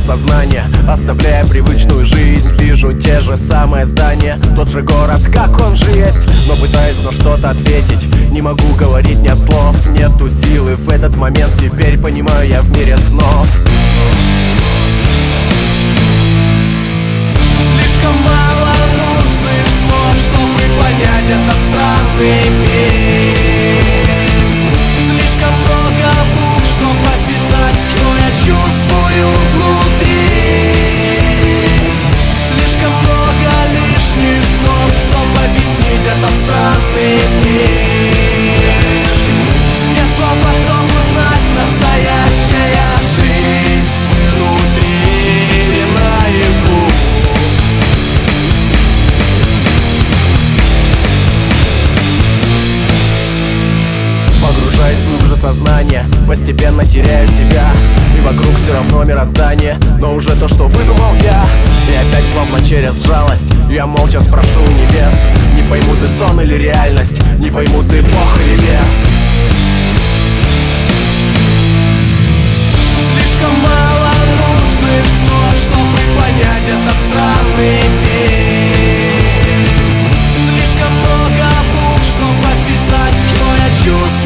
сознание, оставляя привычную жизнь. Вижу те же самые здания, тот же город, как он же есть. Но пытаюсь на что-то ответить, не могу говорить, нет слов. Нету силы в этот момент, теперь понимаю, я в мире снов. Слишком мало нужных слов, чтобы понять этот странный мир. Слишком много букв, чтобы описать, что я чувствую внутри. Слишком много лишних слов, чтобы объяснить этот странный мир. Те слова, чтобы узнать настоящая жизнь внутри и наяву. Погружаюсь глубже сознание, постепенно теряю себя. И вокруг все равно мироздание, но уже то, что выдумал я. И опять словно через жалость я молча спрошу у небес: не пойму, ты сон или реальность, не пойму, ты Бог или бес. Слишком мало нужных слов, чтобы понять этот странный мир. Слишком много букв, чтобы описать, что я чувствую